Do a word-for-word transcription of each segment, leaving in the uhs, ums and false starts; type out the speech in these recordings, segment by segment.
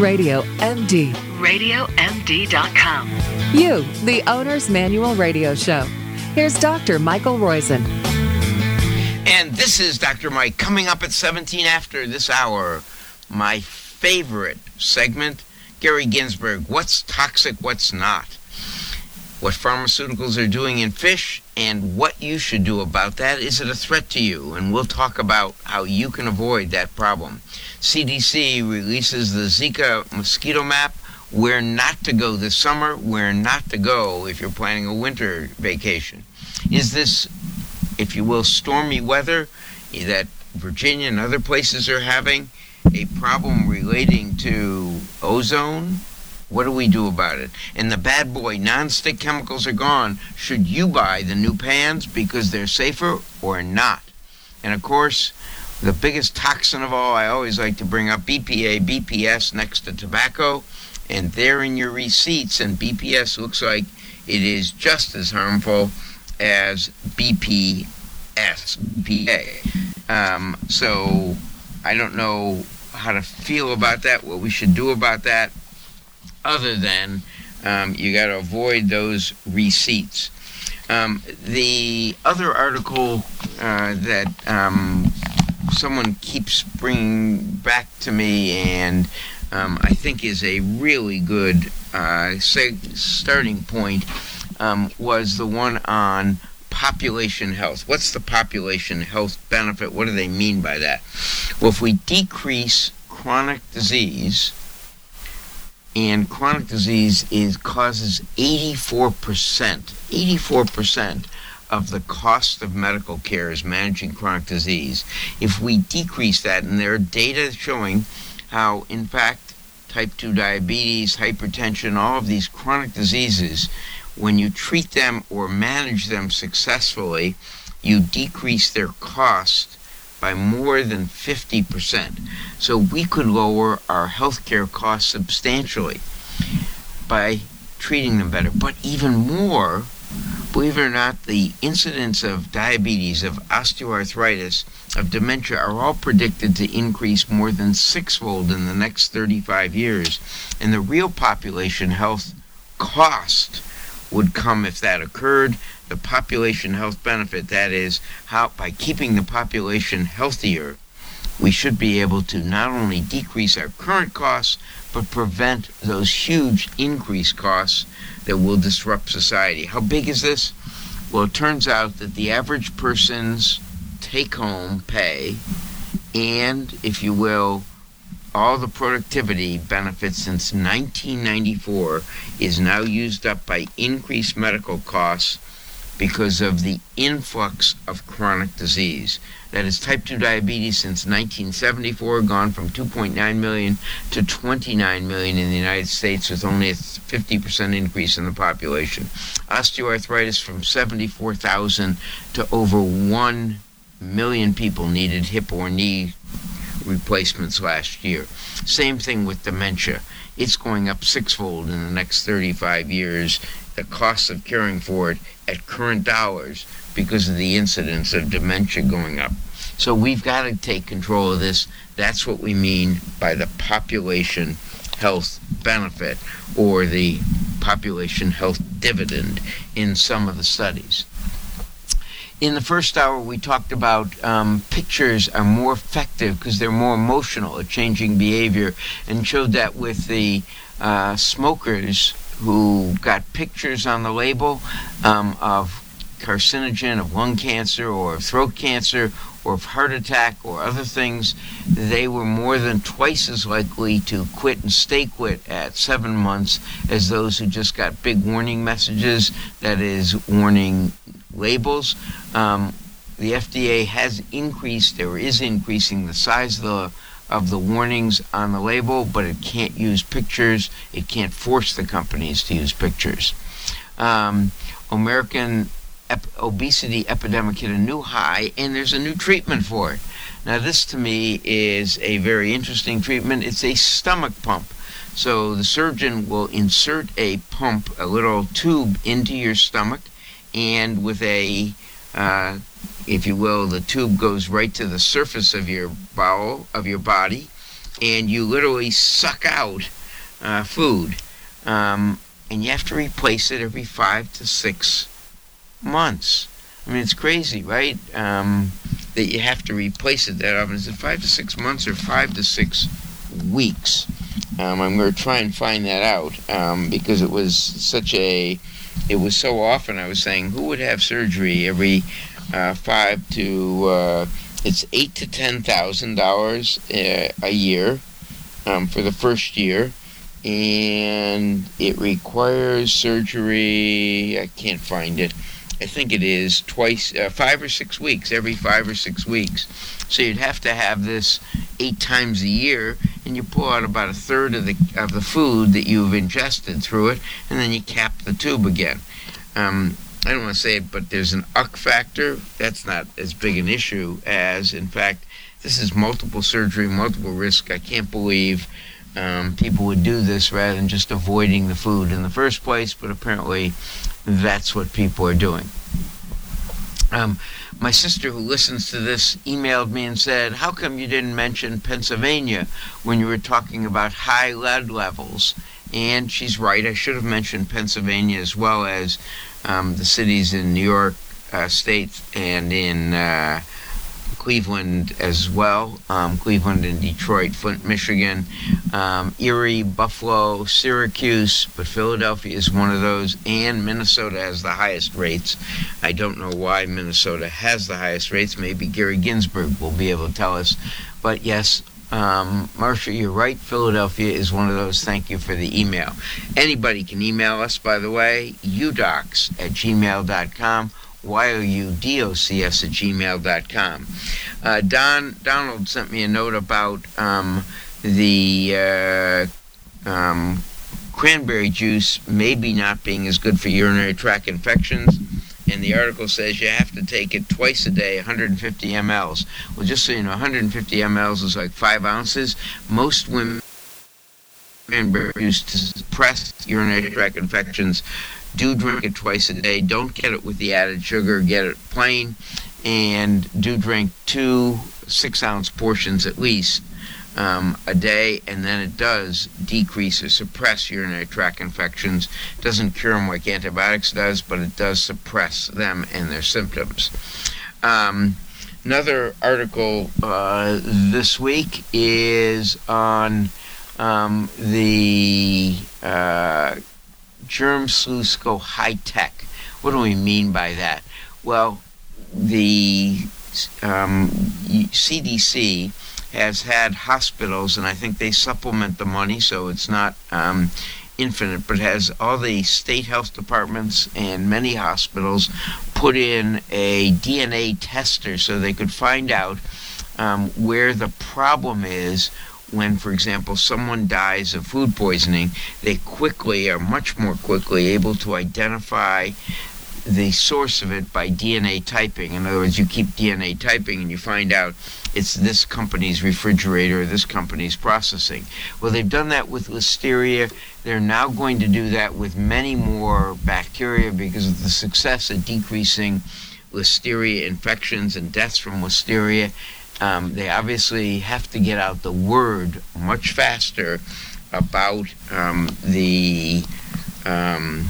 Radio M D. radio m d dot com. You, the Owner's Manual Radio Show. Here's Doctor Michael Roizen. And this is Doctor Mike coming up at seventeen after this hour. My favorite segment, Gary Ginsberg, what's toxic, what's not? What pharmaceuticals are doing in fish and what you should do about that. Is it a threat to you? And we'll talk about how you can avoid that problem. C D C releases the Zika mosquito map. Where not to go this summer, where not to go if you're planning a winter vacation. Is this, if you will, stormy weather that Virginia and other places are having, a problem relating to ozone? What do we do about it? And the bad boy non-stick chemicals are gone. Should you buy the new pans because they're safer or not? And of course, the biggest toxin of all, I always like to bring up B P A, B P S next to tobacco. And they're in your receipts, and B P S looks like it is just as harmful as B P S, B P A. Um, so I don't know how to feel about that, what we should do about that, other than um, you got to avoid those receipts. Um, the other article uh, that um, someone keeps bringing back to me and Um, I think is a really good uh, say, starting point um, was the one on population health. What's the population health benefit? What do they mean by that? Well, if we decrease chronic disease, and chronic disease is causes eighty-four percent, eighty-four percent of the cost of medical care is managing chronic disease. If we decrease that, and there are data showing how, in fact, type two diabetes, hypertension, all of these chronic diseases, when you treat them or manage them successfully, you decrease their cost by more than fifty percent. So we could lower our healthcare costs substantially by treating them better. But even more, believe it or not, the incidence of diabetes, of osteoarthritis, of dementia are all predicted to increase more than sixfold in the next thirty-five years. And the real population health cost would come if that occurred. The population health benefit, that is, how by keeping the population healthier, we should be able to not only decrease our current costs, but prevent those huge increased costs that will disrupt society. How big is this? Well, it turns out that the average person's take-home pay and, if you will, all the productivity benefits since nineteen ninety-four is now used up by increased medical costs because of the influx of chronic disease. That is, type two diabetes since nineteen seventy-four, gone from two point nine million to twenty-nine million in the United States, with only a fifty percent increase in the population. Osteoarthritis from seventy-four thousand to over one million people needed hip or knee replacements last year. Same thing with dementia. It's going up sixfold in the next thirty-five years, the cost of caring for it at current dollars because of the incidence of dementia going up. So we've got to take control of this. That's what we mean by the population health benefit, or the population health dividend in some of the studies. In the first hour, we talked about um, pictures are more effective because they're more emotional at changing behavior, and showed that with the uh, smokers who got pictures on the label um, of carcinogen, of lung cancer, or of throat cancer, or of heart attack, or other things, they were more than twice as likely to quit and stay quit at seven months as those who just got big warning messages, that is, warning labels. Um, the F D A has increased, or is increasing, the size of the, of the warnings on the label, but it can't use pictures. It can't force the companies to use pictures. Um, American ep- obesity epidemic hit a new high, and there's a new treatment for it. Now, this to me is a very interesting treatment. It's a stomach pump. So the surgeon will insert a pump, a little tube, into your stomach, and with a, uh, if you will, the tube goes right to the surface of your bowel, of your body, and you literally suck out uh, food, um, and you have to replace it every five to six months. I mean, it's crazy, right? Um, that you have to replace it that often. Is it five to six months or five to six weeks? Um, I'm going to try and find that out um, because it was such a, it was so often. I was saying, who would have surgery every uh, five to, uh, it's eight to ten thousand dollars a year um, for the first year, and it requires surgery. I can't find it. I think it is twice, uh, five or six weeks, every five or six weeks. So you'd have to have this eight times a year, and you pull out about a third of the of the food that you've ingested through it, and then you cap the tube again. Um, I don't want to say it, but there's an U C factor. That's not as big an issue as, in fact, this is multiple surgery, multiple risk. I can't believe um, people would do this rather than just avoiding the food in the first place, but apparently that's what people are doing. Um, my sister, who listens to this, emailed me and said, how come you didn't mention Pennsylvania when you were talking about high lead levels? And she's right. I should have mentioned Pennsylvania as well as um, the cities in New York uh, State and in uh, Cleveland as well. Um, Cleveland and Detroit, Flint, Michigan, um, Erie, Buffalo, Syracuse, but Philadelphia is one of those, and Minnesota has the highest rates. I don't know why Minnesota has the highest rates. Maybe Gary Ginsberg will be able to tell us. But yes, um, Marcia, you're right. Philadelphia is one of those. Thank you for the email. Anybody can email us, by the way, udocs at gmail dot com. Y O U D O C S at gmail dot com. Uh, Don Donald sent me a note about um, the uh, um, cranberry juice maybe not being as good for urinary tract infections, and the article says you have to take it twice a day, one hundred fifty milliliters. Well, just so you know, one hundred fifty milliliters is like five ounces. Most women cranberry juice to suppress urinary tract infections do drink it twice a day. Don't get it with the added sugar. Get it plain. And do drink two six-ounce portions at least um, a day. And then it does decrease or suppress urinary tract infections. It doesn't cure them like antibiotics does, but it does suppress them and their symptoms. Um, another article uh, this week is on um, the... Uh, Germ sleuths go high tech. What do we mean by that? Well, the um, C D C has had hospitals, and I think they supplement the money, so it's not um, infinite, but has all the state health departments and many hospitals put in a D N A tester so they could find out um, where the problem is. When, for example, someone dies of food poisoning, they quickly, are much more quickly, able to identify the source of it by D N A typing. In other words, you keep D N A typing and you find out it's this company's refrigerator, this company's processing. Well, they've done that with Listeria. They're now going to do that with many more bacteria because of the success at decreasing Listeria infections and deaths from Listeria. Um, they obviously have to get out the word much faster about um, the um,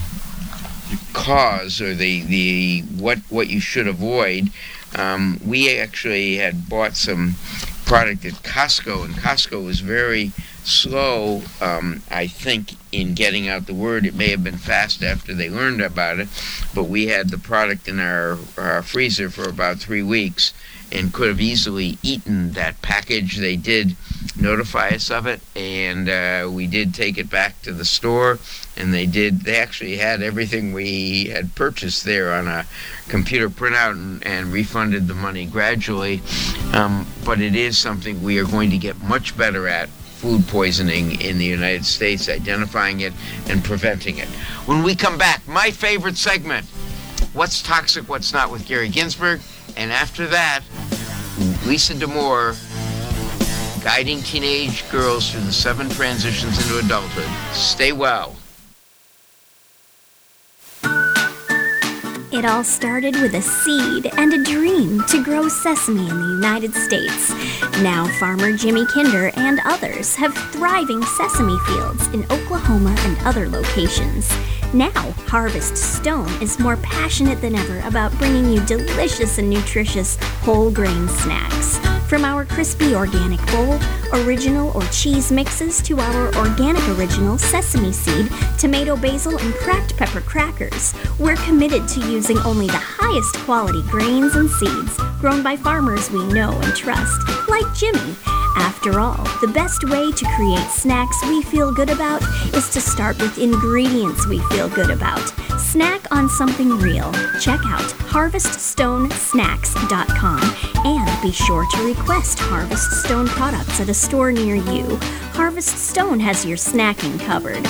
cause or the the what what you should avoid. Um, we actually had bought some product at Costco, and Costco was very slow, um, I think, in getting out the word. It may have been fast after they learned about it, but we had the product in our, our freezer for about three weeks and could have easily eaten that package. They did notify us of it, and uh, we did take it back to the store, and they did, they actually had everything we had purchased there on a computer printout and, and refunded the money gradually. Um, but it is something we are going to get much better at, food poisoning in the United States, identifying it and preventing it. When we come back, my favorite segment, What's Toxic, What's Not with Gary Ginsberg, and after that, Lisa D'Amour, guiding teenage girls through the seven transitions into adulthood. Stay well. It all started with a seed and a dream to grow sesame in the United States. Now farmer Jimmy Kinder and others have thriving sesame fields in Oklahoma and other locations. Now, Harvest Stone is more passionate than ever about bringing you delicious and nutritious whole grain snacks. From our crispy organic bowl, original or cheese mixes, to our organic original sesame seed, tomato basil, and cracked pepper crackers, we're committed to using only the highest quality grains and seeds grown by farmers we know and trust, like Jimmy. After all, the best way to create snacks we feel good about is to start with ingredients we feel good about. Snack on something real. Check out harvest stone snacks dot com and be sure to request Harvest Stone products at a store near you. Harvest Stone has your snacking covered.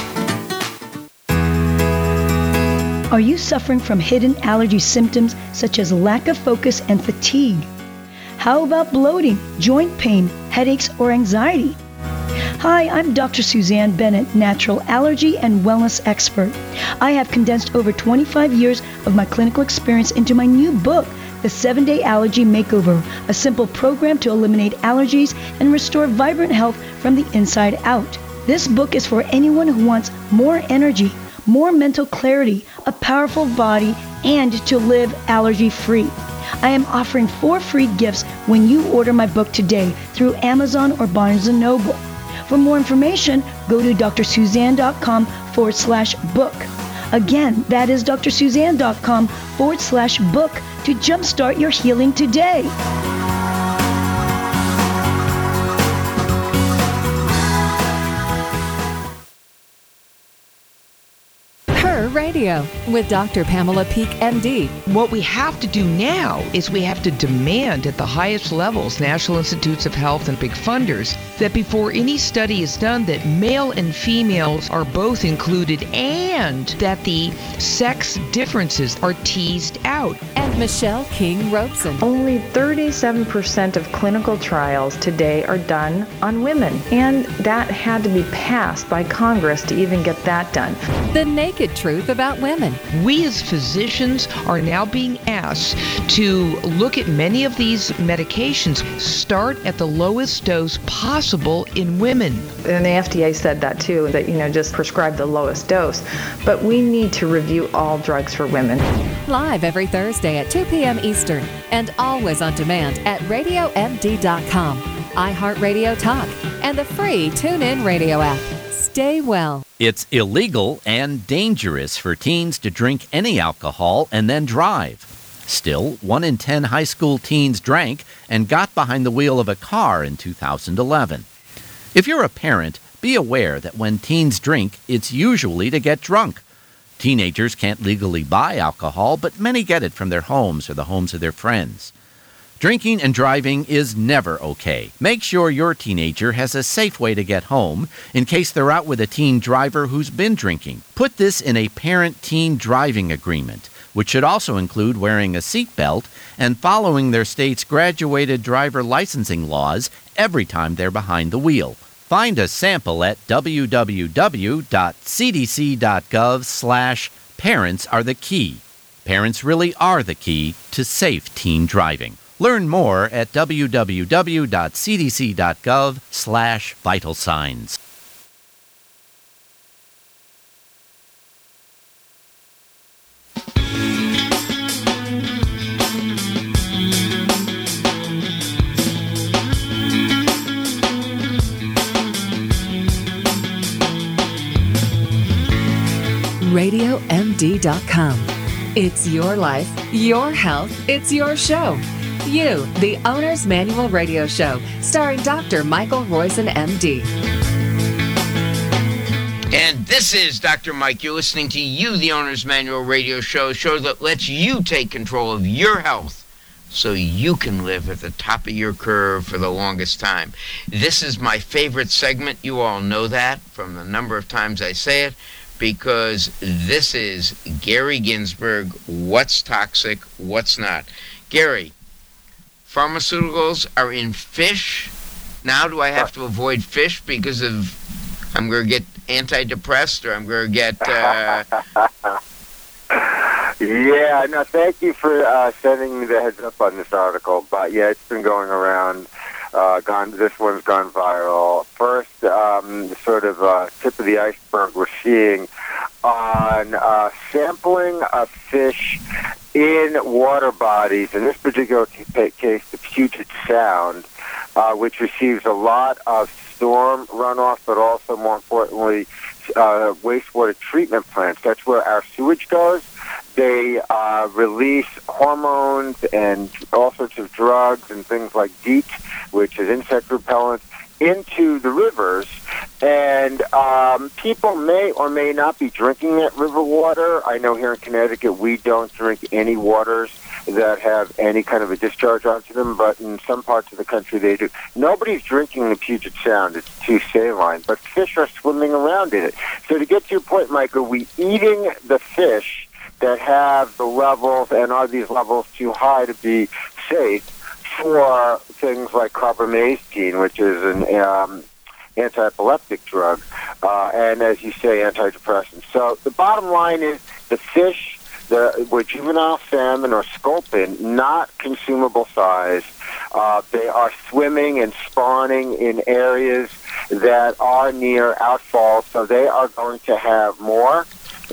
Are you suffering from hidden allergy symptoms such as lack of focus and fatigue? How about bloating, joint pain, headaches, or anxiety? Hi, I'm Doctor Suzanne Bennett, natural allergy and wellness expert. I have condensed over twenty-five years of my clinical experience into my new book, The seven-Day Allergy Makeover, a simple program to eliminate allergies and restore vibrant health from the inside out. This book is for anyone who wants more energy, more mental clarity, a powerful body, and to live allergy-free. I am offering four free gifts when you order my book today through Amazon or Barnes and Noble. For more information, go to drsuzanne.com forward slash book. Again, that is drsuzanne.com forward slash book to jumpstart your healing today. Radio with Doctor Pamela Peeke, M D. What we have to do now is we have to demand at the highest levels, National Institutes of Health and big funders, that before any study is done, that male and females are both included and that the sex differences are teased out. And Michelle King-Robeson. Only thirty-seven percent of clinical trials today are done on women, and that had to be passed by Congress to even get that done. The naked truth about women. We as physicians are now being asked to look at many of these medications, start at the lowest dose possible in women. And the F D A said that too, that, you know, just prescribe the lowest dose. But we need to review all drugs for women. Live every Thursday at two p.m. Eastern and always on demand at radio m d dot com, iHeartRadio Talk, and the free TuneIn Radio app. Stay well. It's illegal and dangerous for teens to drink any alcohol and then drive. Still, one in ten high school teens drank and got behind the wheel of a car in two thousand eleven. If you're a parent, be aware that when teens drink, it's usually to get drunk. Teenagers can't legally buy alcohol, but many get it from their homes or the homes of their friends. Drinking and driving is never okay. Make sure your teenager has a safe way to get home in case they're out with a teen driver who's been drinking. Put this in a parent-teen driving agreement, which should also include wearing a seatbelt and following their state's graduated driver licensing laws every time they're behind the wheel. Find a sample at w w w dot c d c dot gov slash parents are the key. Parents really are the key to safe teen driving. Learn more at w w w dot c d c dot gov slash vital signs. radio m d dot com. It's your life, your health, it's your show. You, the Owner's Manual Radio Show, starring Doctor Michael Roizen, M D. And this is Doctor Mike. You're listening to You, the Owner's Manual Radio Show, a show that lets you take control of your health so you can live at the top of your curve for the longest time. This is my favorite segment. You all know that from the number of times I say it, because this is Gary Ginsberg, What's Toxic, What's Not. Gary, pharmaceuticals are in fish. Now do I have to avoid fish because of I'm going to get antidepressed or I'm going to get... Uh... Yeah, no, thank you for uh, sending me the heads up on this article. But yeah, it's been going around. Uh, gone. This one's gone viral. First, um, sort of uh, tip of the iceberg we're seeing on uh, sampling of fish in water bodies. In this particular case, the Puget Sound, uh, which receives a lot of storm runoff, but also, more importantly, uh, wastewater treatment plants. That's where our sewage goes. They uh, release hormones and all sorts of drugs and things like DEET, which is insect repellent, into the rivers. And um, people may or may not be drinking that river water. I know here in Connecticut we don't drink any waters that have any kind of a discharge onto them, but in some parts of the country they do. Nobody's drinking the Puget Sound. It's too saline, but fish are swimming around in it. So to get to your point, Michael, we eating the fish that have the levels, and are these levels too high to be safe for things like carbamazepine, which is an um, anti-epileptic drug, uh, and as you say, antidepressants. So the bottom line is the fish, the were juvenile salmon or sculpin, not consumable size. Uh, they are swimming and spawning in areas that are near outfalls, so they are going to have more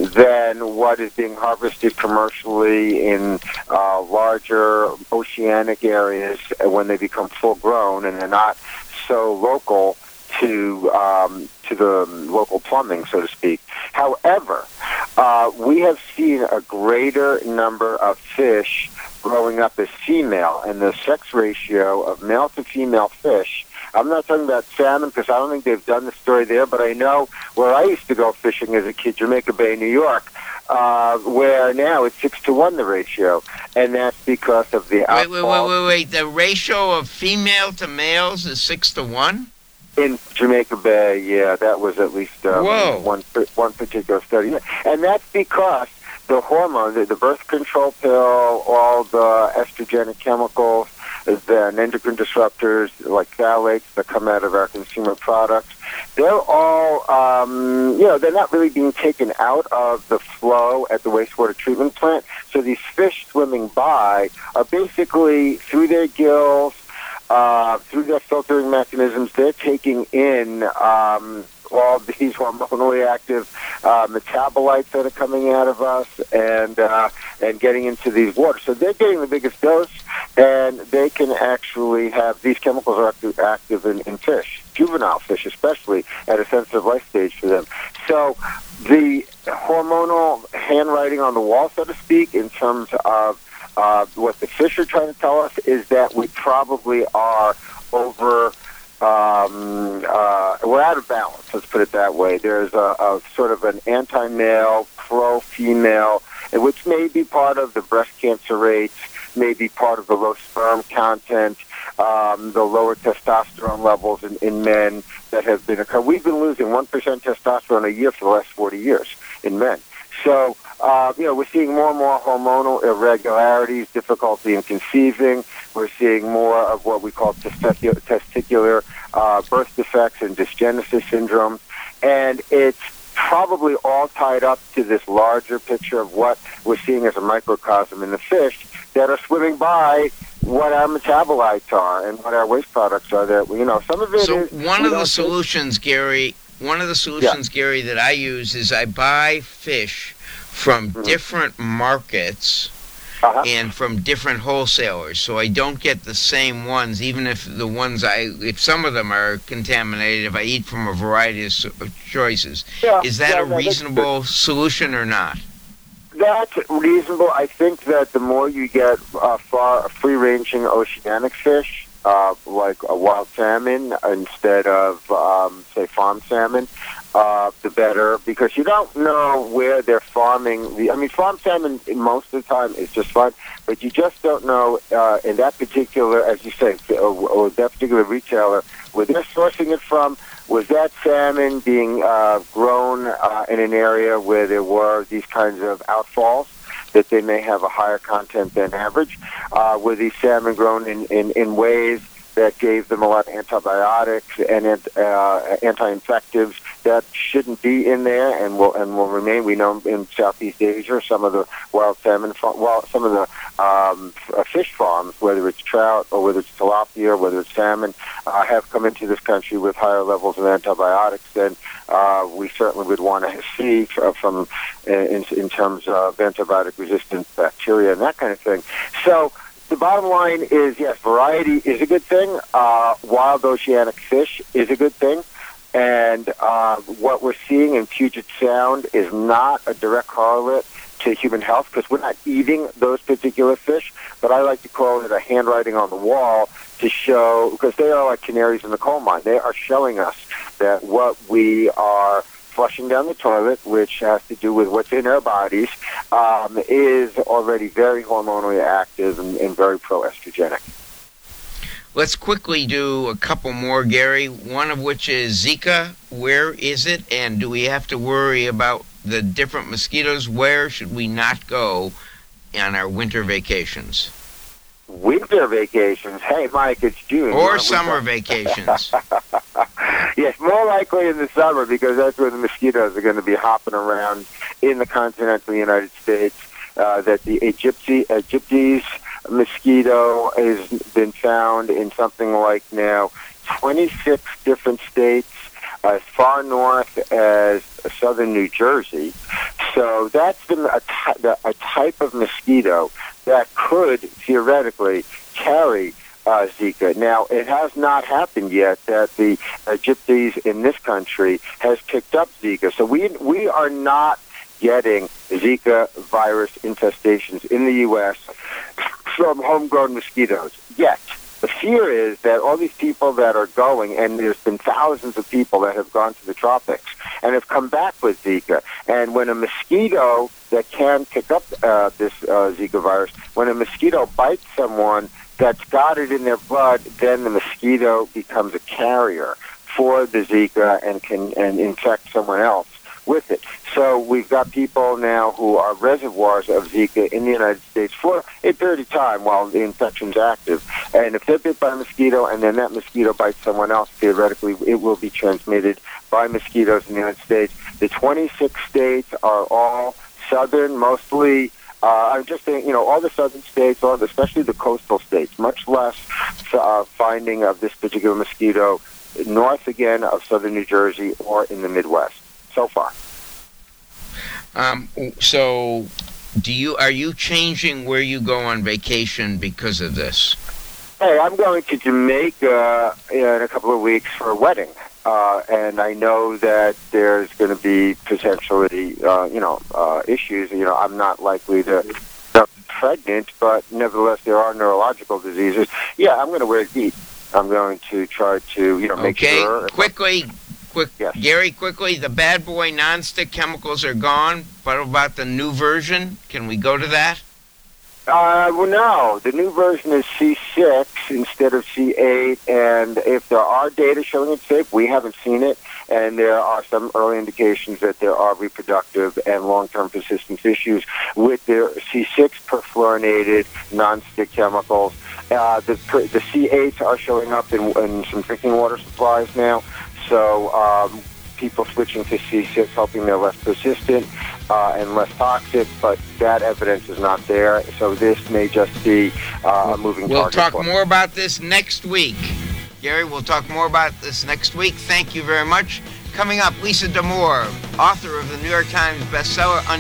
than what is being harvested commercially in uh, larger oceanic areas when they become full grown and they're not so local to um, to the local plumbing, so to speak. However, uh, we have seen a greater number of fish growing up as female, and the sex ratio of male to female fish, I'm not talking about salmon because I don't think they've done the story there, but I know where I used to go fishing as a kid, Jamaica Bay, New York, uh, where now it's six to one the ratio, and that's because of the outfall. Wait, wait, wait, wait, wait. The ratio of female to males is six to one? In Jamaica Bay, yeah, that was at least um, Whoa. one one particular study, and that's because the hormone, the, the birth control pill, all the estrogenic chemicals, the endocrine disruptors like phthalates that come out of our consumer products, they're all, um, you know, they're not really being taken out of the flow at the wastewater treatment plant. So these fish swimming by are basically, through their gills, uh, through their filtering mechanisms, they're taking in um, all these hormonally active uh, metabolites that are coming out of us and uh, and getting into these waters. So they're getting the biggest dose, and they can actually have, these chemicals are active, active in, in fish, juvenile fish especially, at a sensitive life stage for them. So the hormonal handwriting on the wall, so to speak, in terms of uh, what the fish are trying to tell us is that we probably are over... Um, uh, we're out of balance, let's put it that way. There's a, a sort of an anti-male, pro-female, which may be part of the breast cancer rates, may be part of the low sperm content, um, the lower testosterone levels in, in men that have been occurring. We've been losing one percent testosterone a year for the last forty years in men. So, uh, you know, we're seeing more and more hormonal irregularities, difficulty in conceiving. We're seeing more of what we call testicular, testicular uh, birth defects and dysgenesis syndrome. And it's probably all tied up to this larger picture of what we're seeing as a microcosm in the fish that are swimming by what our metabolites are and what our waste products are. That, you know, some of it so is... So one of the solutions, Gary... One of the solutions, yeah. Gary, that I use is I buy fish from mm-hmm. different markets uh-huh. and from different wholesalers, so I don't get the same ones, even if the ones I, if some of them are contaminated, if I eat from a variety of choices. Yeah, is that yeah, a reasonable solution or not? That's reasonable. I think that the more you get uh, far free-ranging oceanic fish, Uh, like a wild salmon instead of, um, say, farm salmon, uh, the better, because you don't know where they're farming. The, I mean, farm salmon most of the time is just fine, but you just don't know uh, in that particular, as you say, or, or that particular retailer, where they're sourcing it from. Was that salmon being uh, grown uh, in an area where there were these kinds of outfalls, that they may have a higher content than average? Uh, were these salmon grown in, in, in ways that gave them a lot of antibiotics and uh, anti-infectives that shouldn't be in there and will and will remain. We know in Southeast Asia, some of the wild salmon, well, some of the um, fish farms, whether it's trout or whether it's tilapia, or whether it's salmon, uh, have come into this country with higher levels of antibiotics than uh, we certainly would want to see from in, in terms of antibiotic-resistant bacteria and that kind of thing. So the bottom line is, yes, variety is a good thing. Uh, wild oceanic fish is a good thing. And uh, what we're seeing in Puget Sound is not a direct correlate to human health because we're not eating those particular fish, but I like to call it a handwriting on the wall to show, because they are like canaries in the coal mine. They are showing us that what we are flushing down the toilet, which has to do with what's in our bodies, um, is already very hormonally active and, and very pro-estrogenic. Let's quickly do a couple more, Gary, one of which is Zika. Where is it, and do we have to worry about the different mosquitoes? Where should we not go on our winter vacations? Winter vacations? Hey, Mike, it's June. Or summer vacations. Yes, more likely in the summer because that's where the mosquitoes are going to be hopping around in the continental United States. Uh, that the Egypti, Egyptes mosquito has been found in something like now twenty-six different states, as far north as southern New Jersey. So that's been a, t- a type of mosquito that could theoretically carry uh, Zika. Now, it has not happened yet that the Egyptes in this country has picked up Zika. So we we are not getting Zika virus infestations in the U S from homegrown mosquitoes yet. The fear is that all these people that are going, and there's been thousands of people that have gone to the tropics and have come back with Zika. And when a mosquito that can pick up uh, this uh, Zika virus, when a mosquito bites someone that's got it in their blood, then the mosquito becomes a carrier for the Zika and can and infect someone else with it. So we've got people now who are reservoirs of Zika in the United States for a period of time while the infection's active. And if they're bit by a mosquito and then that mosquito bites someone else, theoretically it will be transmitted by mosquitoes in the United States. The twenty-six states are all southern, mostly Uh, I'm just saying, you know, all the southern states, all, especially the coastal states, much less uh, finding of this particular mosquito north again of southern New Jersey or in the Midwest so far. Um, so, do you are you changing where you go on vacation because of this? Hey, I'm going to Jamaica in a couple of weeks for a wedding. Uh, and I know that there's going to be potentially, uh, you know, uh, issues. You know, I'm not likely to be pregnant, but nevertheless, there are neurological diseases. Yeah, I'm going to wear heat. I'm going to try to, you know, make okay. sure. Okay, quickly, quick, yes. Gary, quickly, the bad boy nonstick chemicals are gone. What about the new version? Can we go to that? Uh, well, no. The new version is C six instead of C eight, and if there are data showing it's safe, we haven't seen it, and there are some early indications that there are reproductive and long-term persistence issues with the C six perfluorinated nonstick chemicals. Uh, the the C eights are showing up in, in some drinking water supplies now, so um, people switching to C six, hoping they're less persistent uh, and less toxic, but that evidence is not there. So this may just be uh, a moving we'll target. We'll talk more about this next week. Gary, we'll talk more about this next week. Thank you very much. Coming up, Lisa Damour, author of the New York Times bestseller, Un-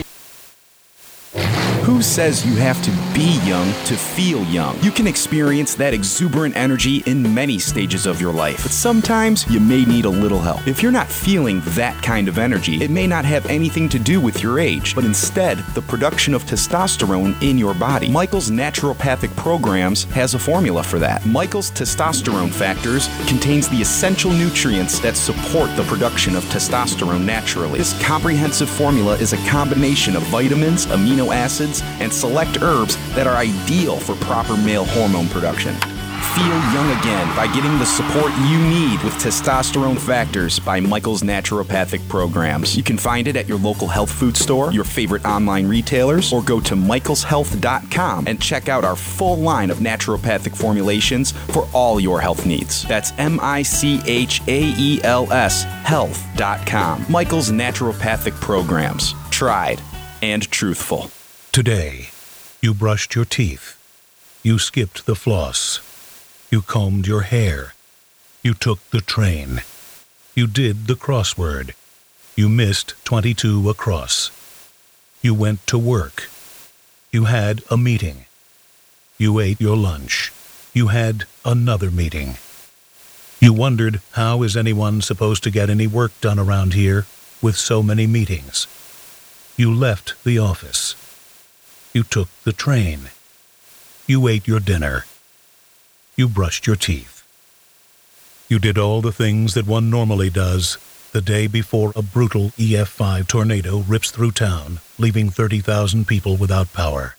Who says you have to be young to feel young? You can experience that exuberant energy in many stages of your life, but sometimes you may need a little help. If you're not feeling that kind of energy, it may not have anything to do with your age, but instead the production of testosterone in your body. Michael's Naturopathic Programs has a formula for that. Michael's Testosterone Factors contains the essential nutrients that support the production of testosterone naturally. This comprehensive formula is a combination of vitamins, amino acids, and select herbs that are ideal for proper male hormone production. feel young again by getting the support you need with Testosterone Factors by Michael's Naturopathic Programs. You can find it at your local health food store, your favorite online retailers, or go to michaels health dot com and check out our full line of naturopathic formulations for all your health needs. That's M I C H A E L S health dot com. Michael's Naturopathic Programs. Tried and truthful. Today, you brushed your teeth. You skipped the floss. You combed your hair. You took the train. You did the crossword. You missed twenty-two across. You went to work. You had a meeting. You ate your lunch. You had another meeting. You wondered, how is anyone supposed to get any work done around here with so many meetings? You left the office. You took the train. You ate your dinner. You brushed your teeth. You did all the things that one normally does the day before a brutal E F five tornado rips through town, leaving thirty thousand people without power.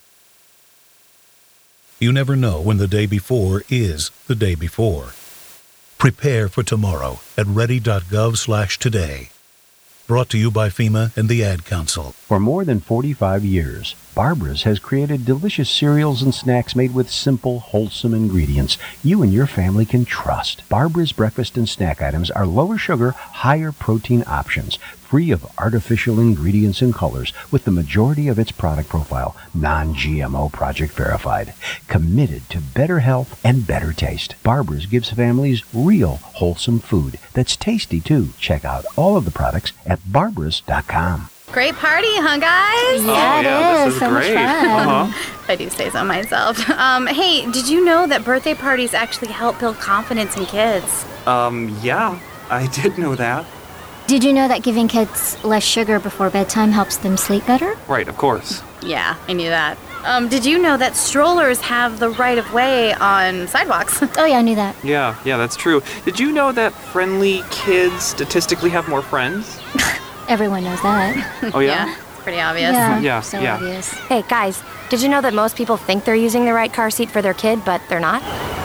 You never know when the day before is the day before. Prepare for tomorrow at ready.gov slash today. Brought to you by FEMA and the Ad Council. For more than forty-five years, Barbara's has created delicious cereals and snacks made with simple, wholesome ingredients you and your family can trust. Barbara's breakfast and snack items are lower sugar, higher protein options, free of artificial ingredients and colors, with the majority of its product profile non-G M O project verified. Committed to better health and better taste, Barbara's gives families real, wholesome food that's tasty too. Check out all of the products at barbaras dot com. Great party, huh, guys? Yeah, oh, yeah, it is. This is so great. Much fun. Uh-huh. I do say so myself. Um, hey, did you know that birthday parties actually help build confidence in kids? Um, yeah, I did know that. Did you know that giving kids less sugar before bedtime helps them sleep better? Right, of course. Yeah, I knew that. Um, did you know that strollers have the right of way on sidewalks? Oh, yeah, I knew that. Yeah, yeah, that's true. Did you know that friendly kids statistically have more friends? Everyone knows that. Oh, yeah? Yeah, it's pretty obvious. Yeah, yeah, so yeah. obvious. Hey, guys, did you know that most people think they're using the right car seat for their kid, but they're not?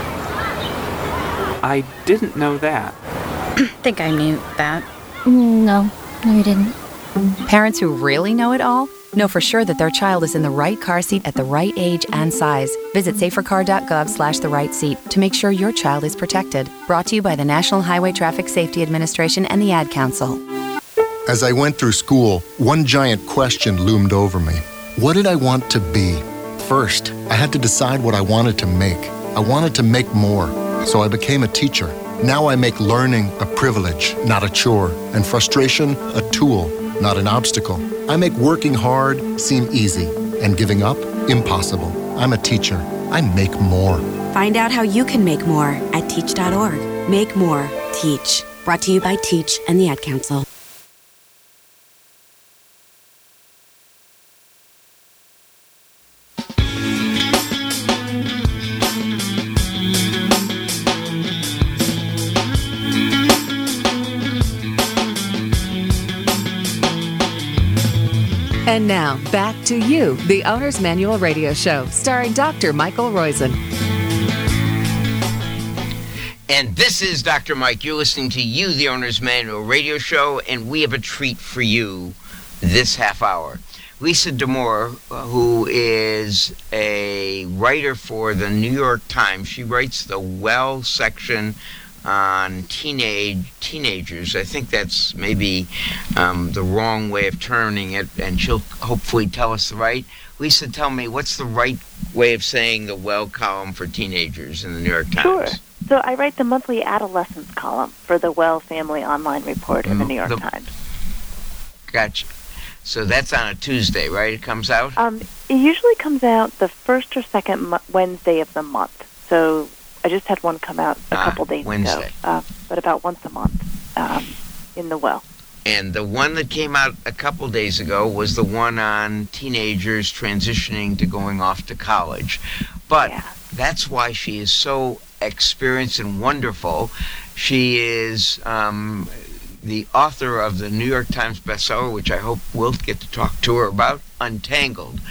I didn't know that. I think I knew that. No, no, you didn't. Parents who really know it all know for sure that their child is in the right car seat at the right age and size. Visit safercar.gov slash the right seat to make sure your child is protected. Brought to you by the National Highway Traffic Safety Administration and the Ad Council. As I went through school, one giant question loomed over me. What did I want to be? First, I had to decide what I wanted to make. I wanted to make more, so I became a teacher. Now I make learning a privilege, not a chore, and frustration a tool, not an obstacle. I make working hard seem easy, and giving up impossible. I'm a teacher. I make more. Find out how you can make more at teach dot org. Make more. Teach. Brought to you by Teach and the Ad Council. And now, back to You, the Owner's Manual Radio Show, starring Doctor Michael Roizen. And this is Doctor Mike. You're listening to You, the Owner's Manual Radio Show, and we have a treat for you this half hour. Lisa Damour, who is a writer for the New York Times, she writes the Well section on teenage teenagers. I think that's maybe um, the wrong way of terming it, and she'll hopefully tell us the right. Lisa, tell me, what's the right way of saying the Well column for teenagers in the New York Times? Sure. So I write the monthly adolescence column for the Well Family Online Report in the New York the, Times. Gotcha. So that's on a Tuesday, right? It comes out? Um, it usually comes out the first or second mo- Wednesday of the month. So I just had one come out a ah, couple days Wednesday. ago, uh, but about once a month um, in the Well. And the one that came out a couple days ago was the one on teenagers transitioning to going off to college. But yeah. That's why she is so experienced and wonderful. She is um, the author of the New York Times bestseller, which I hope we'll get to talk to her about, Untangled.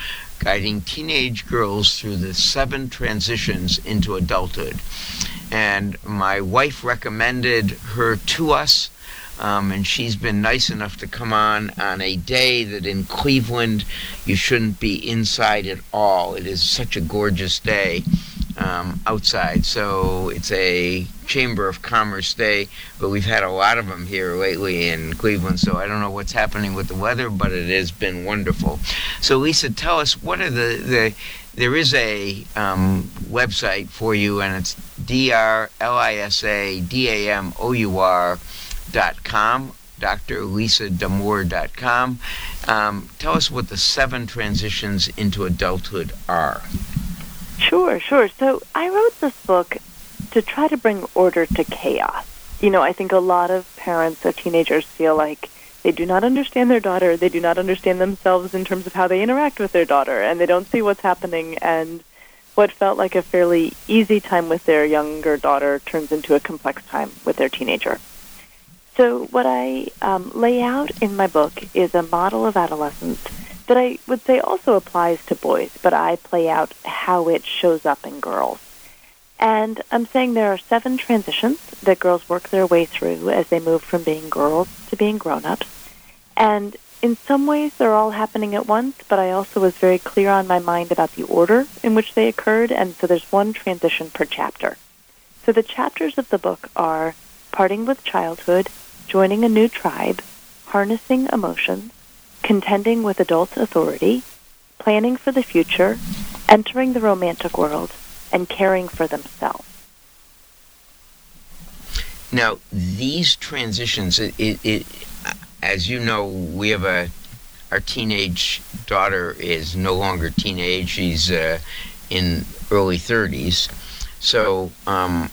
guiding teenage girls through the seven transitions into adulthood. And my wife recommended her to us, um, and she's been nice enough to come on on a day that in Cleveland you shouldn't be inside at all. It is such a gorgeous day um, outside. So it's a Chamber of Commerce day, but we've had a lot of them here lately in Cleveland, so I don't know what's happening with the weather, but it has been wonderful. So Lisa, tell us, what are the, the there is a um, website for you, and it's D R L I S A D A M O U R dot com, D R Lisa Damour dot com. Um, tell us what the seven transitions into adulthood are. Sure, sure. So I wrote this book to try to bring order to chaos. You know, I think a lot of parents of teenagers feel like they do not understand their daughter, they do not understand themselves in terms of how they interact with their daughter, and they don't see what's happening, and what felt like a fairly easy time with their younger daughter turns into a complex time with their teenager. So what I um, lay out in my book is a model of adolescence that I would say also applies to boys, but I play out how it shows up in girls. And I'm saying there are seven transitions that girls work their way through as they move from being girls to being grown-ups. And in some ways, they're all happening at once, but I also was very clear on my mind about the order in which they occurred, and so there's one transition per chapter. So the chapters of the book are parting with childhood, joining a new tribe, harnessing emotions, contending with adult authority, planning for the future, entering the romantic world, and caring for themselves. Now, these transitions, it, it, it, as you know, we have a, our teenage daughter is no longer teenage. She's uh, in early thirties. So um,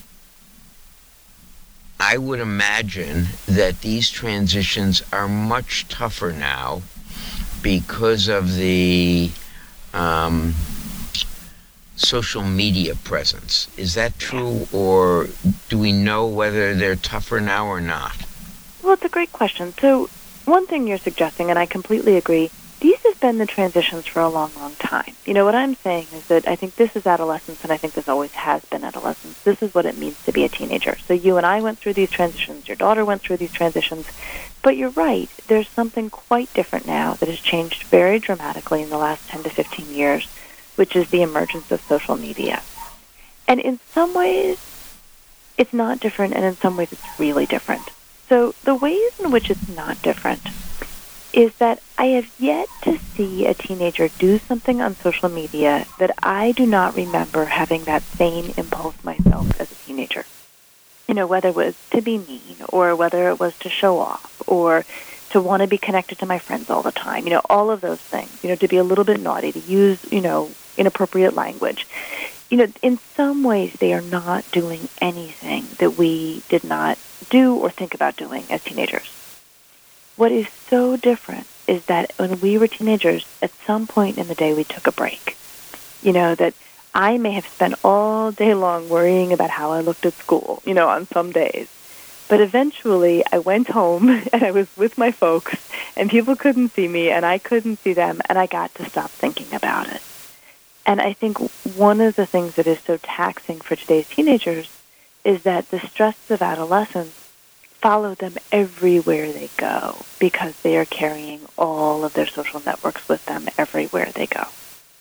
I would imagine that these transitions are much tougher now because of the Um, social media presence. Is that true, or do we know whether they're tougher now or not? Well, it's a great question. So one thing you're suggesting, and I completely agree, these have been the transitions for a long, long time. You know, what I'm saying is that I think this is adolescence, and I think this always has been adolescence. This is what it means to be a teenager. So you and I went through these transitions, your daughter went through these transitions, but you're right, there's something quite different now that has changed very dramatically in the last ten to fifteen years, which is the emergence of social media. And in some ways, it's not different, and in some ways, it's really different. So the ways in which it's not different is that I have yet to see a teenager do something on social media that I do not remember having that same impulse myself as a teenager. You know, whether it was to be mean, or whether it was to show off, or to want to be connected to my friends all the time, you know, all of those things, you know, to be a little bit naughty, to use, you know, inappropriate language. You know, in some ways they are not doing anything that we did not do or think about doing as teenagers. What is so different is that when we were teenagers, at some point in the day we took a break. You know, that I may have spent all day long worrying about how I looked at school, you know, on some days. But eventually I went home and I was with my folks and people couldn't see me and I couldn't see them, and I got to stop thinking about it. And I think one of the things that is so taxing for today's teenagers is that the stresses of adolescence follow them everywhere they go because they are carrying all of their social networks with them everywhere they go.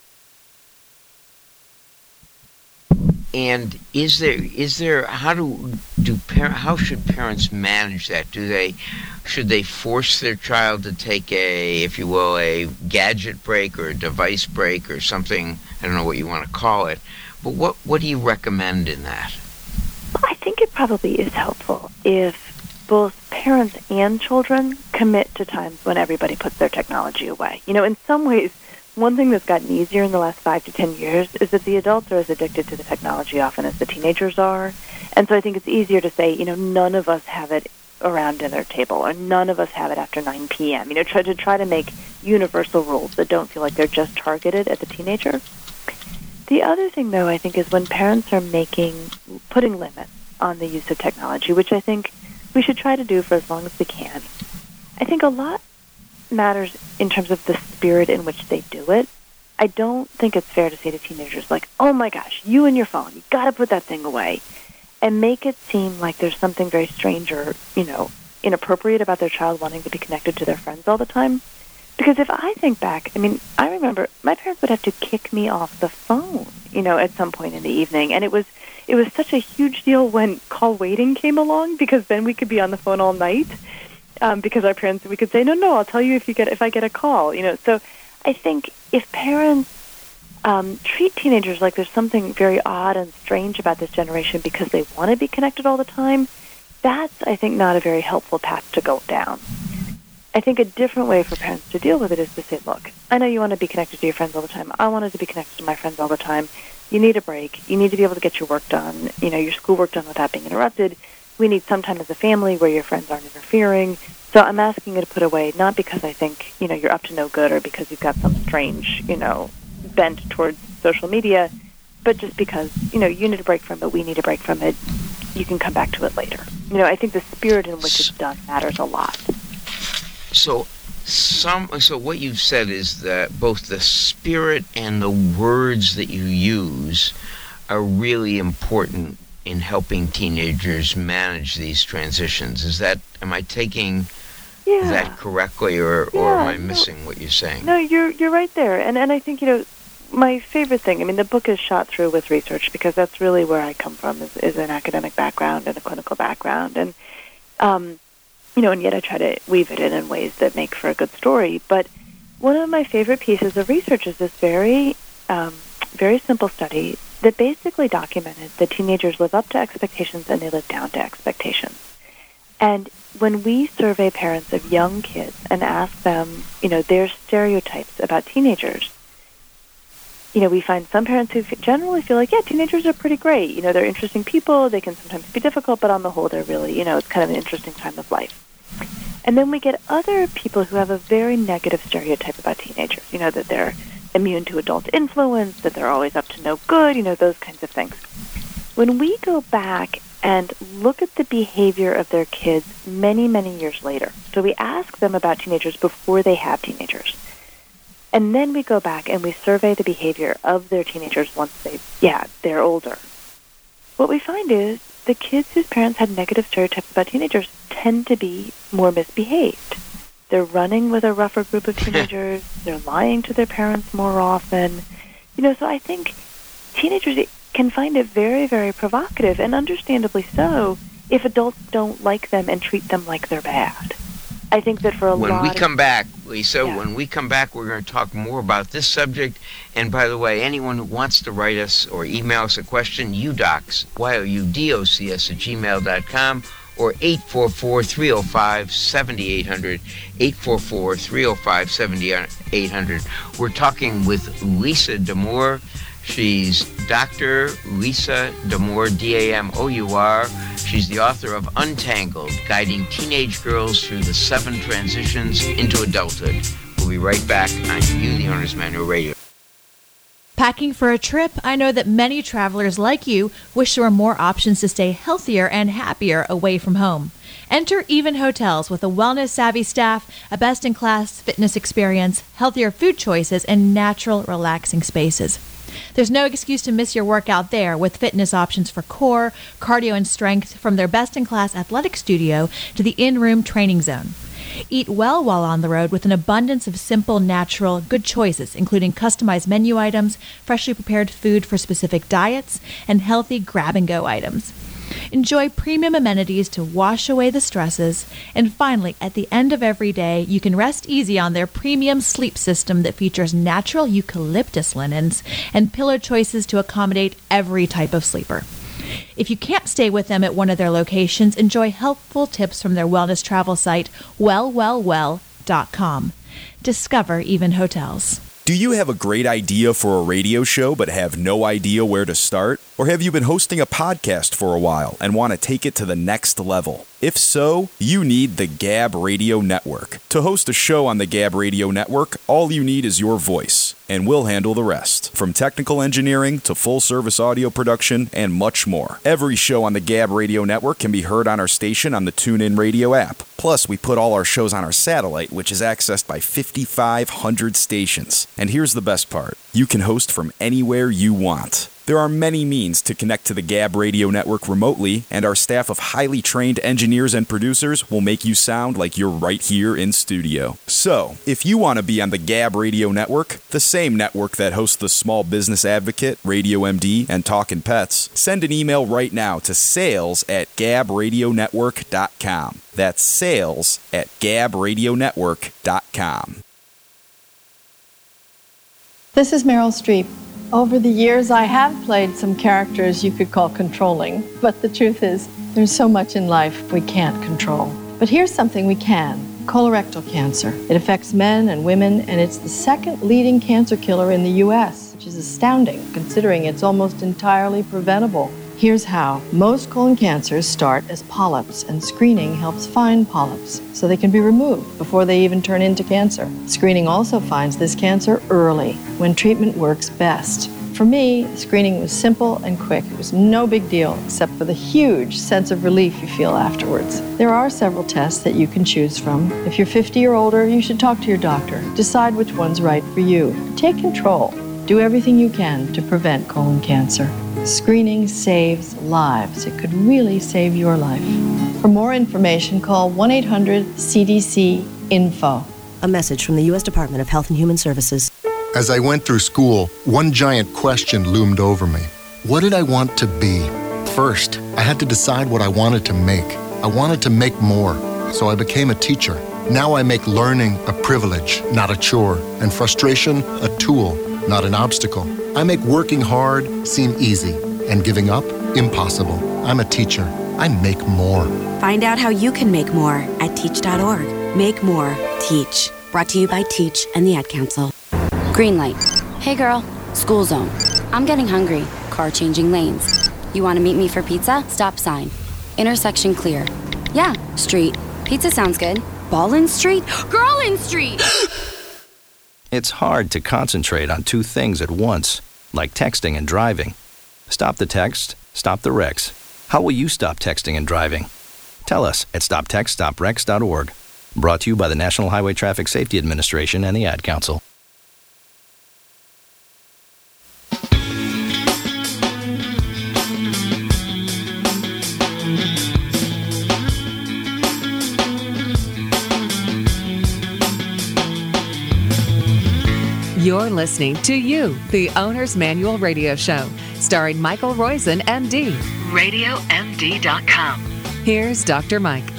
And is there is there how do do par- how should parents manage that? Do they should they force their child to take a, if you will, a gadget break or a device break or something? I don't know what you want to call it, but what what do you recommend in that? Well, I think it probably is helpful if both parents and children commit to times when everybody puts their technology away. You know, in some ways, one thing that's gotten easier in the last five to ten years is that the adults are as addicted to the technology often as the teenagers are. And so I think it's easier to say, you know, none of us have it around dinner table, or none of us have it after nine p.m. You know, try to try to make universal rules that don't feel like they're just targeted at the teenager. The other thing, though, I think, is when parents are making, putting limits on the use of technology, which I think we should try to do for as long as we can. I think a lot matters in terms of the spirit in which they do it. I don't think it's fair to say to teenagers, like, oh my gosh, you and your phone, you got to put that thing away, and make it seem like there's something very strange or, you know, inappropriate about their child wanting to be connected to their friends all the time. Because if I think back, I mean, I remember my parents would have to kick me off the phone, you know, at some point in the evening. And it was it was such a huge deal when call waiting came along, because then we could be on the phone all night. Um, because our parents, we could say, no, no, I'll tell you if you get if I get a call, you know. So I think if parents um, treat teenagers like there's something very odd and strange about this generation because they want to be connected all the time, that's, I think, not a very helpful path to go down. I think a different way for parents to deal with it is to say, look, I know you want to be connected to your friends all the time. I wanted to be connected to my friends all the time. You need a break. You need to be able to get your work done, you know, your schoolwork done without being interrupted. We need some time as a family where your friends aren't interfering. So I'm asking you to put away, not because I think, you know, you're up to no good or because you've got some strange, you know, bent towards social media, but just because, you know, you need a break from it, we need a break from it. You can come back to it later. You know, I think the spirit in which it's done matters a lot. So, some so what you've said is that both the spirit and the words that you use are really important in helping teenagers manage these transitions. Is that, am I taking yeah. that correctly, or, yeah, or am I no, missing what you're saying? No, you're you're right there. And and I think, you know, my favorite thing, I mean, the book is shot through with research because that's really where I come from, is, is an academic background and a clinical background. And, um, you know, and yet I try to weave it in in ways that make for a good story. But one of my favorite pieces of research is this very, um, very simple study that basically documented that teenagers live up to expectations and they live down to expectations. And when we survey parents of young kids and ask them, you know, their stereotypes about teenagers, you know, we find some parents who generally feel like, yeah, teenagers are pretty great. You know, they're interesting people. They can sometimes be difficult, but on the whole, they're really, you know, it's kind of an interesting time of life. And then we get other people who have a very negative stereotype about teenagers, you know, that they're immune to adult influence, that they're always up to no good, you know, those kinds of things. When we go back and look at the behavior of their kids many, many years later, so we ask them about teenagers before they have teenagers, and then we go back and we survey the behavior of their teenagers once they, yeah, they're older. What we find is the kids whose parents had negative stereotypes about teenagers tend to be more misbehaved. They're running with a rougher group of teenagers. They're lying to their parents more often. You know, so I think teenagers can find it very, very provocative, and understandably so, if adults don't like them and treat them like they're bad. I think that for a when lot we come of, back, Lisa, yeah. when we come back, we're going to talk more about this subject. And by the way, anyone who wants to write us or email us a question, U D O C S, Y O U D O C S at gmail dot com, or eight four four, three oh five, seven eight zero zero, eight four four, three oh five, seven eight zero zero. We're talking with Lisa Damour. She's Doctor Lisa Damour, D A M O U R. She's the author of Untangled, Guiding Teenage Girls Through the Seven Transitions into Adulthood. We'll be right back on You, the Owner's Manual Radio. Packing for a trip? I know that many travelers like you wish there were more options to stay healthier and happier away from home. Enter Even Hotels with a wellness-savvy staff, a best-in-class fitness experience, healthier food choices, and natural, relaxing spaces. There's no excuse to miss your workout there, with fitness options for core, cardio, and strength, from their best-in-class athletic studio to the in-room training zone. Eat well while on the road with an abundance of simple, natural, good choices, including customized menu items, freshly prepared food for specific diets, and healthy grab-and-go items. Enjoy premium amenities to wash away the stresses. And finally, at the end of every day, you can rest easy on their premium sleep system that features natural eucalyptus linens and pillow choices to accommodate every type of sleeper. If you can't stay with them at one of their locations, enjoy helpful tips from their wellness travel site, well well well dot com. Discover Even Hotels. Do you have a great idea for a radio show but have no idea where to start? Or have you been hosting a podcast for a while and want to take it to the next level? If so, you need the Gab Radio Network. To host a show on the Gab Radio Network, all you need is your voice, and we'll handle the rest. From technical engineering to full-service audio production and much more. Every show on the Gab Radio Network can be heard on our station on the TuneIn Radio app. Plus, we put all our shows on our satellite, which is accessed by fifty-five hundred stations. And here's the best part. You can host from anywhere you want. There are many means to connect to the Gab Radio Network remotely, and our staff of highly trained engineers and producers will make you sound like you're right here in studio. So, if you want to be on the Gab Radio Network, the same network that hosts the Small Business Advocate, Radio M D, and Talkin' Pets, send an email right now to sales at gab radio network dot com. That's sales at gab radio network dot com. This is Meryl Streep. Over the years, I have played some characters you could call controlling, but the truth is, there's so much in life we can't control. But here's something we can: colorectal cancer. It affects men and women, and it's the second leading cancer killer in the U S, which is astounding, considering it's almost entirely preventable. Here's how. Most colon cancers start as polyps, and screening helps find polyps so they can be removed before they even turn into cancer. Screening also finds this cancer early, when treatment works best. For me, screening was simple and quick. It was no big deal, except for the huge sense of relief you feel afterwards. There are several tests that you can choose from. If you're fifty or older, you should talk to your doctor. Decide which one's right for you. Take control. Do everything you can to prevent colon cancer. Screening saves lives. It could really save your life. For more information, call one eight hundred C D C info. A message from the U S Department of Health and Human Services. As I went through school, one giant question loomed over me. What did I want to be? First, I had to decide what I wanted to make. I wanted to make more, so I became a teacher. Now I make learning a privilege, not a chore, and frustration a tool, not an obstacle. I make working hard seem easy and giving up impossible. I'm a teacher. I make more. Find out how you can make more at teach dot org. Make more, teach. Brought to you by Teach and the Ad Council. Green light. Hey girl, school zone. I'm getting hungry. Car changing lanes. You want to meet me for pizza? Stop sign. Intersection clear. Yeah, street. Pizza sounds good. Ballin' Street? Girlin' Street! It's hard to concentrate on two things at once, like texting and driving. Stop the text, stop the wrecks. How will you stop texting and driving? Tell us at stop text stop wrecks dot org. Brought to you by the National Highway Traffic Safety Administration and the Ad Council. You're listening to You, the Owner's Manual Radio Show, starring Michael Roizen, M D. radio M D dot com. Here's Doctor Mike.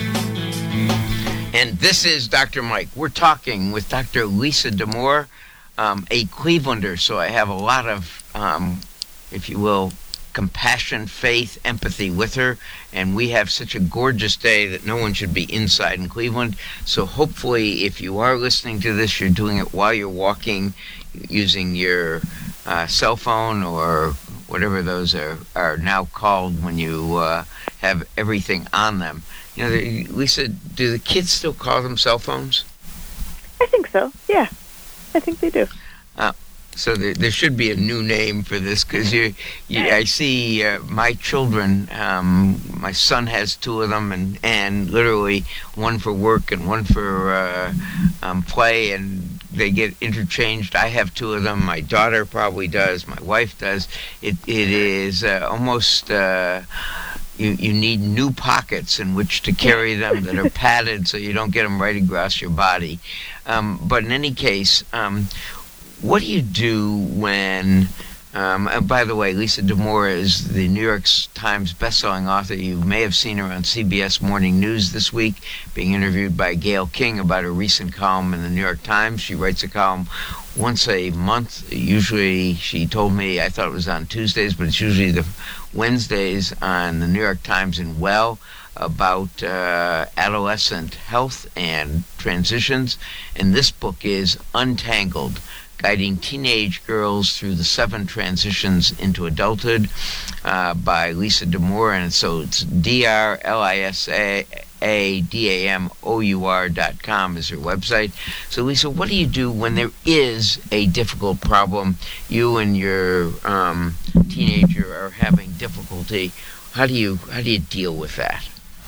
And this is Doctor Mike. We're talking with Doctor Lisa Damour, um, a Clevelander, so I have a lot of, um, if you will, compassion, faith, empathy with her, and we have such a gorgeous day that no one should be inside in Cleveland. So hopefully, if you are listening to this, you're doing it while you're walking, using your uh, cell phone or whatever those are, are now called when you uh, have everything on them. You know, they, Lisa, do the kids still call them cell phones? I think so, yeah. I think they do. Uh, So there, there should be a new name for this, because you, you, I see uh, my children. Um, my son has two of them, and, and literally one for work and one for uh, um, play, and they get interchanged. I have two of them. My daughter probably does. My wife does. It it is uh, almost. Uh, You, you need new pockets in which to carry them that are padded so you don't get them right across your body. Um, but in any case, um, what do you do when, um, and by the way, Lisa Damour is the New York Times bestselling author. You may have seen her on C B S Morning News this week, being interviewed by Gayle King about a recent column in the New York Times. She writes a column once a month. Usually, she told me, I thought it was on Tuesdays, but it's usually the Wednesdays on the New York Times in Well, about uh, adolescent health and transitions. And this book is Untangled, Guiding Teenage Girls Through the Seven Transitions into Adulthood uh, by Lisa Damour. And so it's D R L I S A A D A M O U R dot com is her website. So, Lisa, what do you do when there is a difficult problem? You and your um, teenager are having difficulty. How do you how do you deal with that?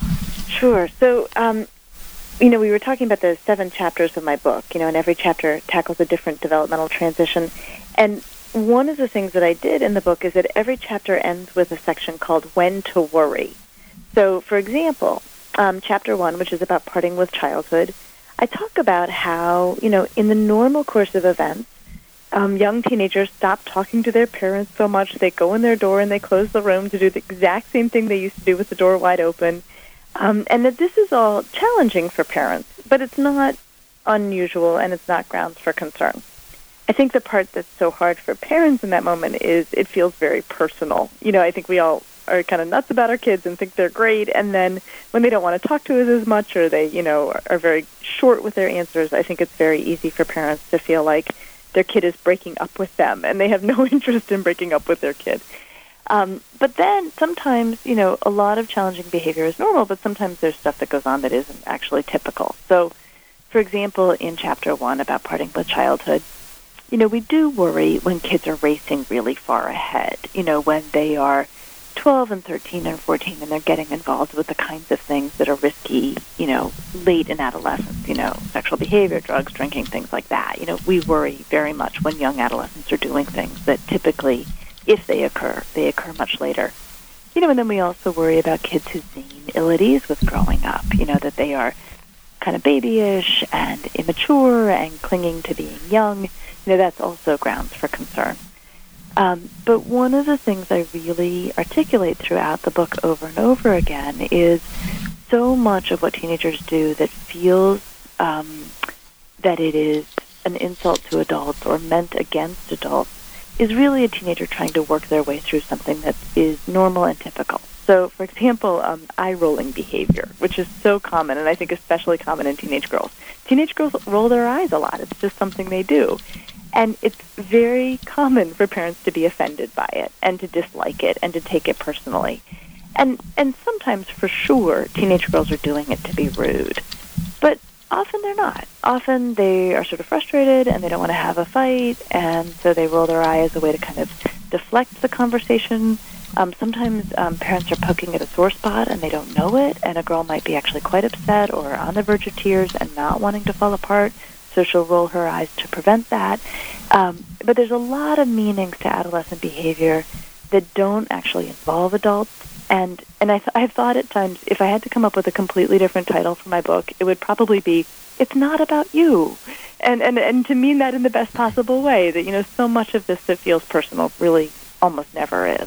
Sure. So, um, you know, we were talking about the seven chapters of my book, you know, and every chapter tackles a different developmental transition. And one of the things that I did in the book is that every chapter ends with a section called When to Worry. So, for example, um, chapter one, which is about parting with childhood, I talk about how, you know, in the normal course of events, Um, young teenagers stop talking to their parents so much. They go in their door and they close the room to do the exact same thing they used to do with the door wide open. Um, and that this is all challenging for parents, but it's not unusual and it's not grounds for concern. I think the part that's so hard for parents in that moment is it feels very personal. You know, I think we all are kind of nuts about our kids and think they're great, and then when they don't want to talk to us as much or they, you know, are very short with their answers, I think it's very easy for parents to feel like their kid is breaking up with them, and they have no interest in breaking up with their kid. Um, but then sometimes, you know, a lot of challenging behavior is normal, but sometimes there's stuff that goes on that isn't actually typical. So, for example, in Chapter one about parting with childhood, you know, we do worry when kids are racing really far ahead, you know, when they are twelve and thirteen and fourteen and they're getting involved with the kinds of things that are risky, you know, late in adolescence, you know, sexual behavior, drugs, drinking, things like that. You know, we worry very much when young adolescents are doing things that typically, if they occur, they occur much later. You know, and then we also worry about kids who've seen ill at ease with growing up, you know, that they are kind of babyish and immature and clinging to being young. You know, that's also grounds for concern. Um, but one of the things I really articulate throughout the book over and over again is so much of what teenagers do that feels um, that it is an insult to adults or meant against adults is really a teenager trying to work their way through something that is normal and typical. So, for example, um, eye-rolling behavior, which is so common, and I think especially common in teenage girls. Teenage girls roll their eyes a lot. It's just something they do. And it's very common for parents to be offended by it and to dislike it and to take it personally. And and sometimes, for sure, teenage girls are doing it to be rude. But often they're not. Often they are sort of frustrated and they don't want to have a fight, and so they roll their eye as a way to kind of deflect the conversation. Um, sometimes um, parents are poking at a sore spot and they don't know it, and a girl might be actually quite upset or on the verge of tears and not wanting to fall apart. So she'll roll her eyes to prevent that. Um, but there's a lot of meanings to adolescent behavior that don't actually involve adults. And and I th- I've thought at times, if I had to come up with a completely different title for my book, it would probably be, It's Not About You. And, and, and to mean that in the best possible way, that, you know, so much of this that feels personal really almost never is.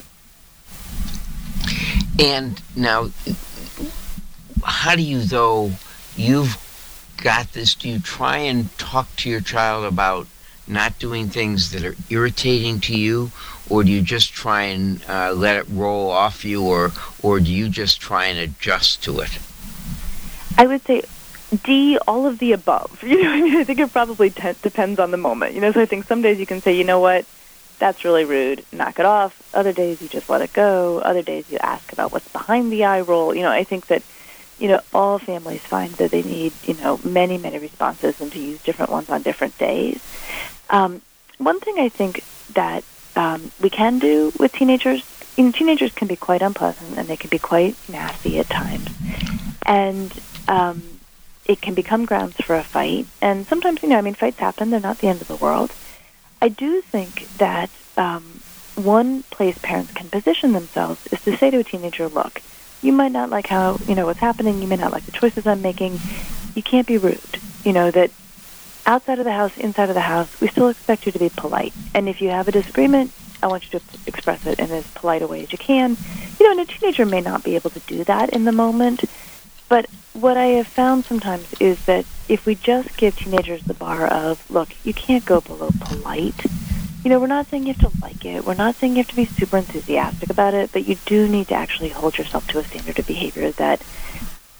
And now, how do you, though, you've got this, do you try and talk to your child about not doing things that are irritating to you, or do you just try and uh, let it roll off you, or or do you just try and adjust to it? I would say D, all of the above. You know, I mean, I think it probably t- depends on the moment. You know, so I think some days you can say, you know what, that's really rude, knock it off. Other days you just let it go. Other days you ask about what's behind the eye roll. You know, I think that, you know, all families find that they need, you know, many, many responses and to use different ones on different days. Um, one thing I think that um, we can do with teenagers, you know, teenagers can be quite unpleasant and they can be quite nasty at times. And um, it can become grounds for a fight. And sometimes, you know, I mean, fights happen. They're not the end of the world. I do think that um, one place parents can position themselves is to say to a teenager, look, you might not like how, you know, what's happening. You may not like the choices I'm making. You can't be rude. You know, that outside of the house, inside of the house, we still expect you to be polite. And if you have a disagreement, I want you to express it in as polite a way as you can. You know, and a teenager may not be able to do that in the moment. But what I have found sometimes is that if we just give teenagers the bar of, look, you can't go below polite. You know, we're not saying you have to like it. We're not saying you have to be super enthusiastic about it, but you do need to actually hold yourself to a standard of behavior that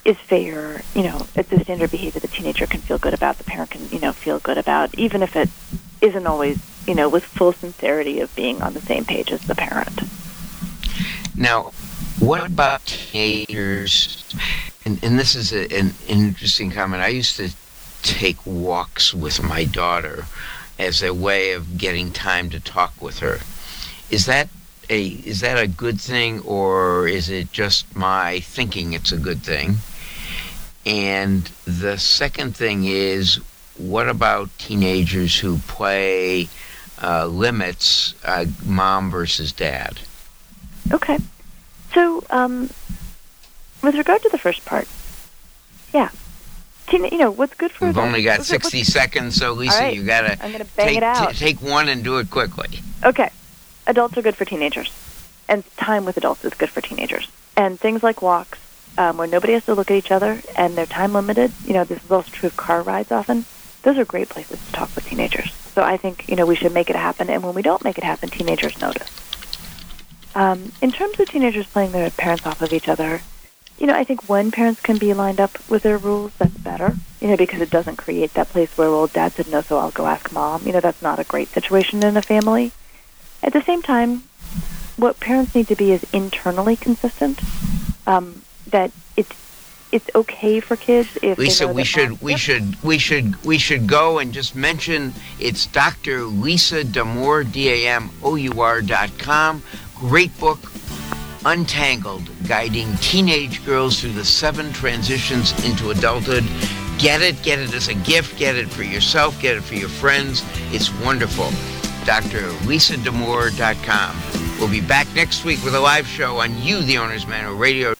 is fair. You know, it's a standard behavior the teenager can feel good about, the parent can, you know, feel good about, even if it isn't always, you know, with full sincerity of being on the same page as the parent. Now, what about teenagers? And, and this is a, an, an interesting comment. I used to take walks with my daughter as a way of getting time to talk with her. Is that a is that a good thing, or is it just my thinking it's a good thing? And the second thing is, what about teenagers who play uh, limits, uh, mom versus dad? Okay. So, um, with regard to the first part, yeah. Teen, you know, what's good for We've adults, only got what's, sixty what's, seconds, so Lisa, right. you gotta I'm gonna bang take, it out. T- take one and do it quickly. Okay. Adults are good for teenagers. And time with adults is good for teenagers. And things like walks, um, where nobody has to look at each other and they're time limited, you know, this is also true of car rides often, those are great places to talk with teenagers. So I think, you know, we should make it happen, and when we don't make it happen, teenagers notice. Um, in terms of teenagers playing their parents off of each other, you know, I think when parents can be lined up with their rules, that's better, you know, because it doesn't create that place where, well, dad said no, so I'll go ask mom. You know, that's not a great situation in a family. At the same time, what parents need to be is internally consistent, um, that it's it's okay for kids if Lisa, they know we that should mom, we yep. should we should we should go and just mention it's Doctor Lisa Damour, D A M O U R dot com. Great book, Untangled, guiding teenage girls through the seven transitions into adulthood. Get it, get it as a gift, get it for yourself, get it for your friends. It's wonderful. Doctor Lisa Damour dot com. We'll be back next week with a live show on You, the Owner's Manual Radio.